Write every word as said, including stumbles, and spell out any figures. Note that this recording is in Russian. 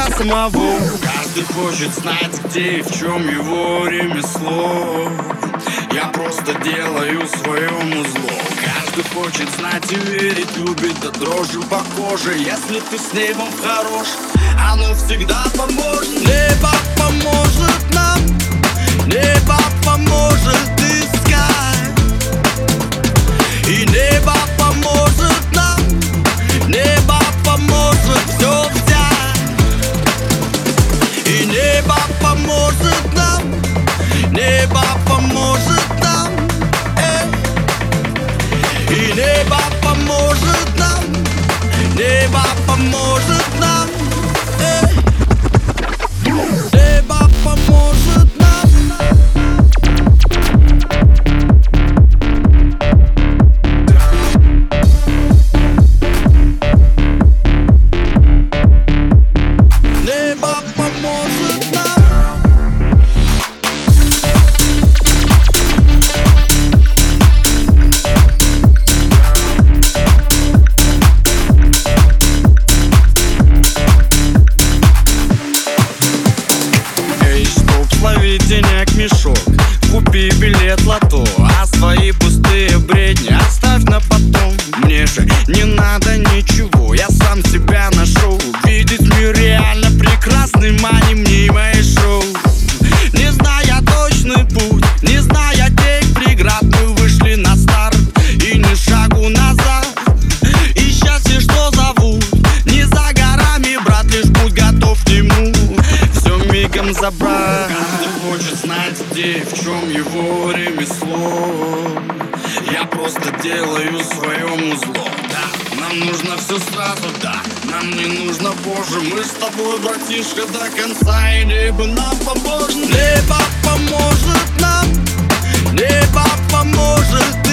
меня самого. Каждый хочет знать, где и в чем его ремесло. Я просто делаю своему зло. Каждый хочет знать и верить, любит до дрожи по коже. Если ты с небом хорош, оно всегда поможет. Небо поможет нам, небо поможет искать. И небо поможет нам, небо поможет все взять. И небо поможет нам, небо поможет нам, эй. И небо поможет нам, небо поможет нам, эй. Небо поможет нам. Небо поможет нам. Слови денег мешок, купи билет лото, а свои пустые бредни оставь на потом. Мне же не надо ничего, я сам себя нашел. Видеть мир реально прекрасным, а не мнимое шоу. Не зная точный путь, не зная тех преград, мы вышли на старт и ни шагу назад. И счастье, что зовут, не за горами, брат, лишь будь готов к нему все мигом забрать. Каждый хочет знать, где и в чем его ремесло. Я просто делаю своему зло. Да, нам нужно все сразу, да, нам не нужно позже. Мы с тобой, братишка, до конца, и небо нам поможет. Небо поможет нам, небо поможет